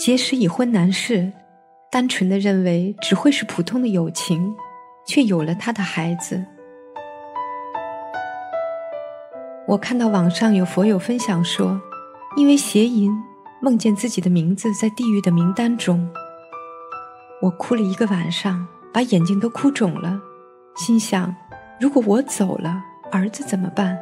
结识已婚男士，单纯的认为只会是普通的友情，却有了他的孩子。我看到网上有佛友分享说，因为邪淫梦见自己的名字在地狱的名单中。我哭了一个晚上，把眼睛都哭肿了，心想，如果我走了，儿子怎么办？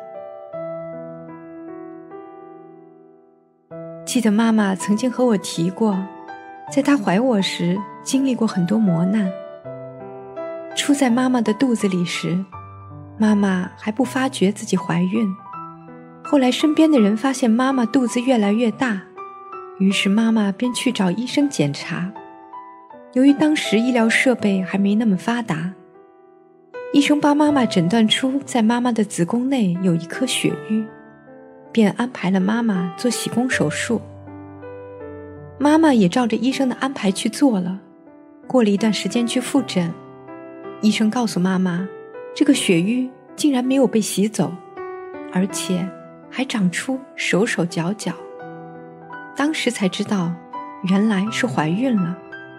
记得妈妈曾经和我提过，在她怀我时经历过很多磨难。出在妈妈的肚子里时，妈妈还不发觉自己怀孕，后来身边的人发现妈妈肚子越来越大，于是妈妈便去找医生检查。由于当时医疗设备还没那么发达，医生帮妈妈诊断出在妈妈的子宫内有一颗血瘀，便安排了妈妈做洗宫手术。妈妈也照着医生的安排去做了。过了一段时间去复诊，医生告诉妈妈，这个血瘀竟然没有被洗走，而且还长出手手脚脚。当时才知道，原来是怀孕了。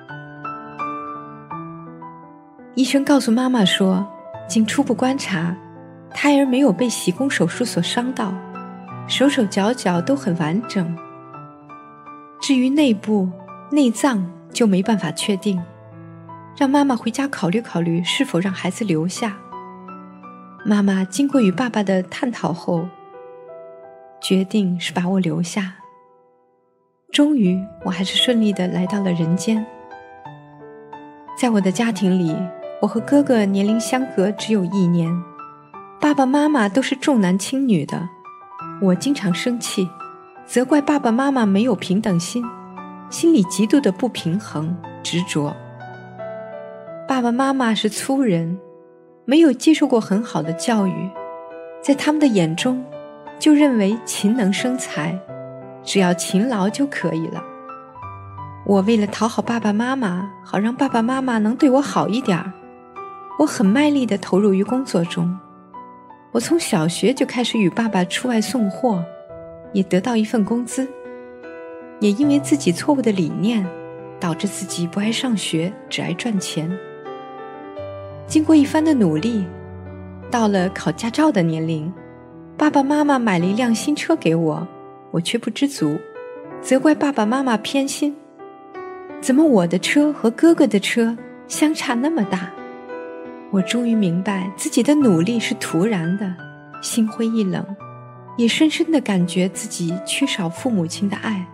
医生告诉妈妈说，经初步观察，胎儿没有被洗宫手术所伤到，手手脚脚都很完整。至于内部内脏就没办法确定，让妈妈回家考虑考虑是否让孩子留下。妈妈经过与爸爸的探讨后，决定是把我留下。终于我还是顺利地来到了人间。在我的家庭里，我和哥哥年龄相隔只有1年，爸爸妈妈都是重男轻女的。我经常生气，责怪爸爸妈妈没有平等心，心里极度的不平衡执着。爸爸妈妈是粗人，没有接受过很好的教育，在他们的眼中就认为勤能生财，只要勤劳就可以了。我为了讨好爸爸妈妈，好让爸爸妈妈能对我好一点，我很卖力地投入于工作中。我从小学就开始与爸爸出外送货，也得到一份工资。也因为自己错误的理念，导致自己不爱上学，只爱赚钱。经过一番的努力，到了考驾照的年龄，爸爸妈妈买了一辆新车给我，我却不知足，责怪爸爸妈妈偏心。怎么我的车和哥哥的车相差那么大？我终于明白自己的努力是徒然的，心灰意冷，也深深地感觉自己缺少父母亲的爱。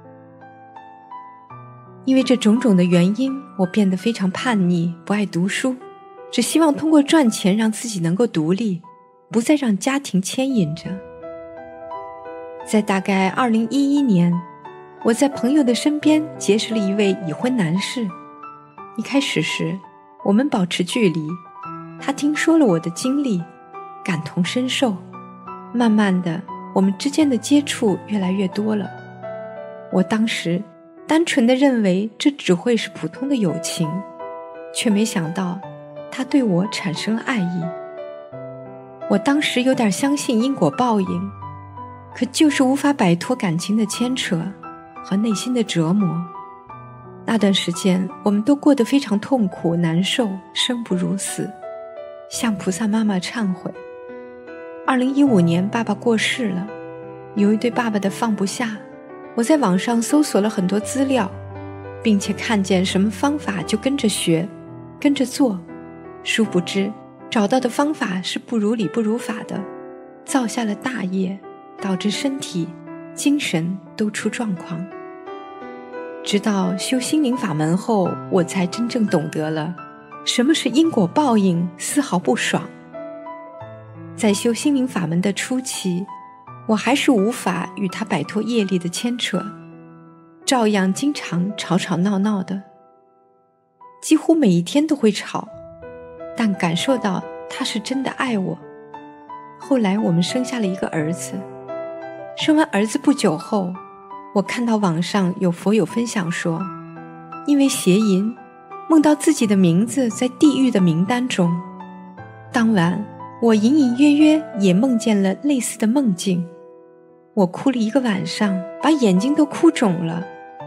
因为这种种的原因，我变得非常叛逆，不爱读书，只希望通过赚钱让自己能够独立，不再让家庭牵引着。在大概2011年，我在朋友的身边结识了一位已婚男士。一开始时，我们保持距离，他听说了我的经历，感同身受，慢慢的，我们之间的接触越来越多了。我当时单纯的认为这只会是普通的友情，却没想到他对我产生了爱意。我当时有点相信因果报应，可就是无法摆脱感情的牵扯和内心的折磨。那段时间我们都过得非常痛苦难受，生不如死，向菩萨妈妈忏悔。2015年爸爸过世了，由于对爸爸的放不下，我在网上搜索了很多资料，并且看见什么方法就跟着学，跟着做，殊不知找到的方法是不如理不如法的，造下了大业，导致身体精神都出状况。直到修心灵法门后，我才真正懂得了什么是因果报应，丝毫不爽。在修心灵法门的初期，我还是无法与他摆脱业力的牵扯，照样经常吵吵闹闹的，几乎每一天都会吵，但感受到他是真的爱我。后来我们生下了一个儿子，生完儿子不久后，我看到网上有佛友分享说，因为邪淫梦到自己的名字在地狱的名单中。当晚我隐隐约约也梦见了类似的梦境，我哭了一个晚上，把眼睛都哭肿了，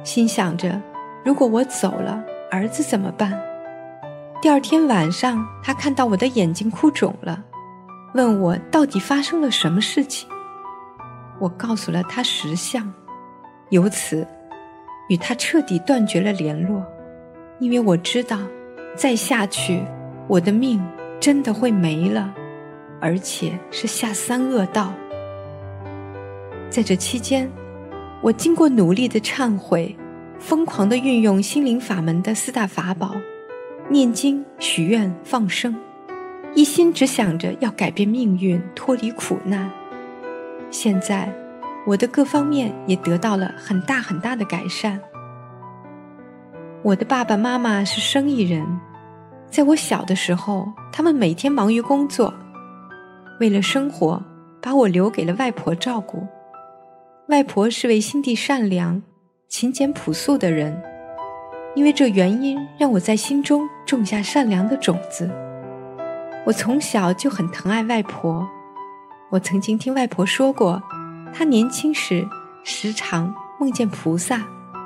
心想着如果我走了，儿子怎么办？第二天晚上，他看到我的眼睛哭肿了，问我到底发生了什么事情。我告诉了他实相，由此与他彻底断绝了联络，因为我知道再下去我的命真的会没了，而且是下三恶道。在这期间，我经过努力的忏悔，疯狂地运用心灵法门的4大法宝，念经、许愿、放生，一心只想着要改变命运，脱离苦难。现在我的各方面也得到了很大很大的改善。我的爸爸妈妈是生意人，在我小的时候，他们每天忙于工作，为了生活，把我留给了外婆照顾。外婆是位心地善良、勤俭朴素的人，因为这原因，让我在心中种下善良的种子。我从小就很疼爱外婆。我曾经听外婆说过，她年轻时时常梦见菩萨。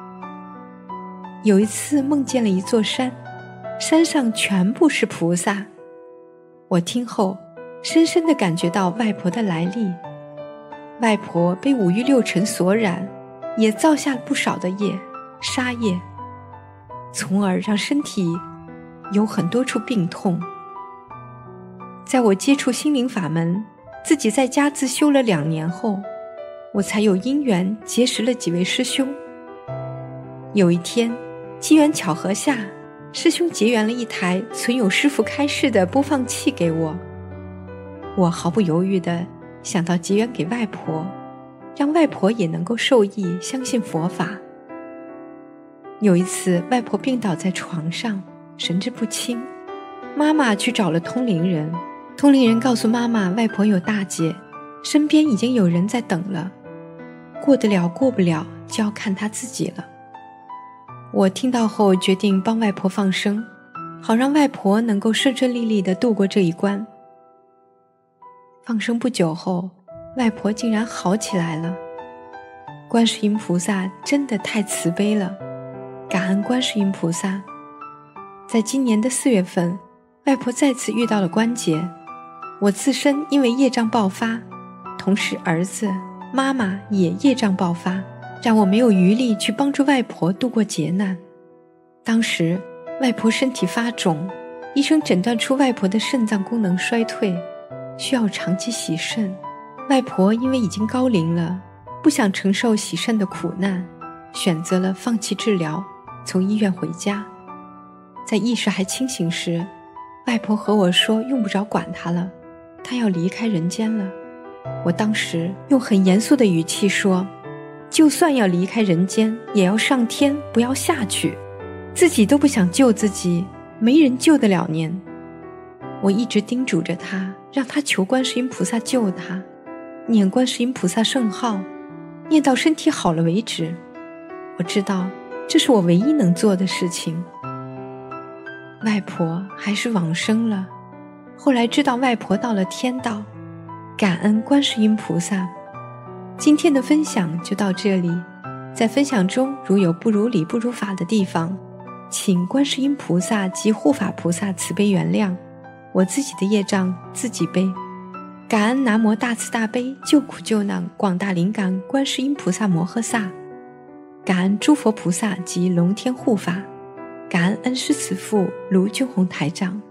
有一次梦见了一座山，山上全部是菩萨。我听后深深地感觉到外婆的来历。外婆被五欲六尘所染，也造下了不少的业，杀业，从而让身体有很多处病痛。在我接触心灵法门，自己在家自修了2年后，我才有因缘结识了几位师兄。有一天，机缘巧合下，师兄结缘了一台存有师父开示的播放器给我。我毫不犹豫地想到结缘给外婆，让外婆也能够受益，相信佛法。有一次，外婆病倒在床上，神志不清，妈妈去找了通灵人，通灵人告诉妈妈，外婆有大劫，身边已经有人在等了，过得了过不了就要看她自己了。我听到后决定帮外婆放生，好让外婆能够顺顺利利地度过这一关。放生不久后，外婆竟然好起来了。观世音菩萨真的太慈悲了，感恩观世音菩萨。在今年的4月份，外婆再次遇到了关节，我自身因为业障爆发，同时儿子、妈妈也业障爆发，让我没有余力去帮助外婆度过劫难。当时外婆身体发肿，医生诊断出外婆的肾脏功能衰退，需要长期洗肾。外婆因为已经高龄了，不想承受洗肾的苦难，选择了放弃治疗，从医院回家。在意识还清醒时，外婆和我说用不着管她了，她要离开人间了。我当时用很严肃的语气说，就算要离开人间，也要上天，不要下去。自己都不想救自己，没人救得了您。我一直叮嘱着她，让她求观世音菩萨救她，念观世音菩萨圣号，念到身体好了为止。我知道这是我唯一能做的事情。外婆还是往生了，后来知道外婆到了天道，感恩观世音菩萨。今天的分享就到这里，在分享中如有不如理不如法的地方，请观世音菩萨及护法菩萨慈悲原谅，我自己的业障自己背。感恩南无大慈大悲救苦救难广大灵感观世音菩萨摩诃萨，感恩诸佛菩萨及龙天护法，感恩恩师慈父卢军宏台长。